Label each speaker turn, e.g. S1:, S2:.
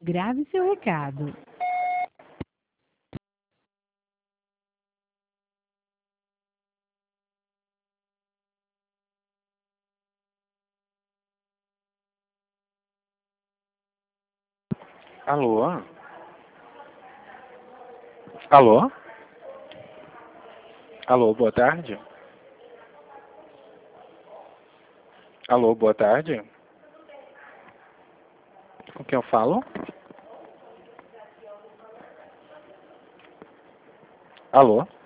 S1: grave seu recado.
S2: Alô? Alô? Alô, boa tarde? Alô, boa tarde? Com quem eu falo? Alô?